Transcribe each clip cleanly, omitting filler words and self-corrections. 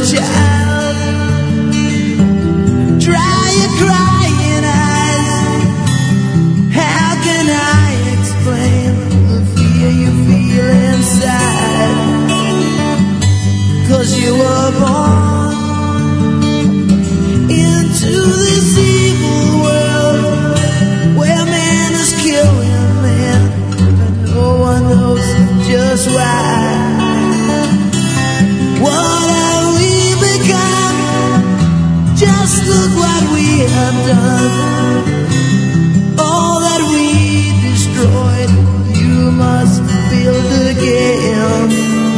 child, dry your crying eyes. How can I explain the fear you feel inside? 'Cause you were born into this evil world where man is killing man, and no one knows just why. What have we become? Just look what we have done. All that we destroyed, you must build again.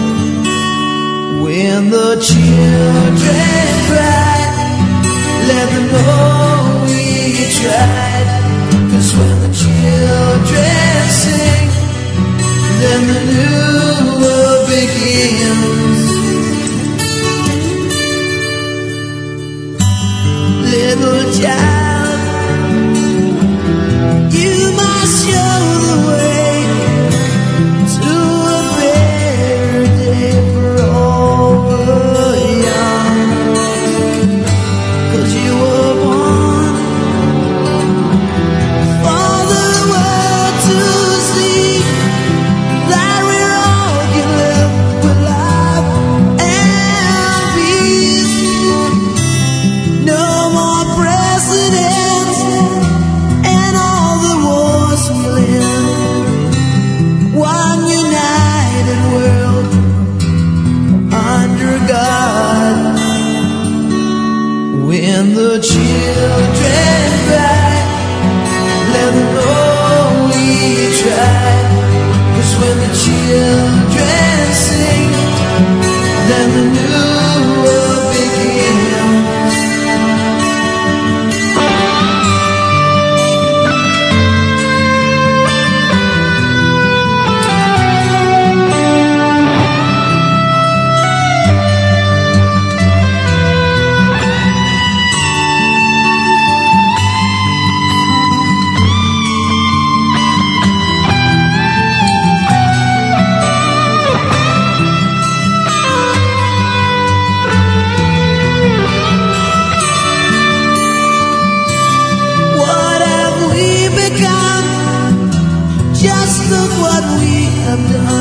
When the children cry, let them know we tried. 'Cause when the children sing, then the new world begins. Little child, you must show the way to a better day for all the young. 'Cause you were born for the world to see that we're all can live with love and peace. No more presidents and all the wars we'll end. One united world under God. When the children cry, let them know we tried. 'Cause when the children sing, then the new world begins. What have we become? Just look what we have done.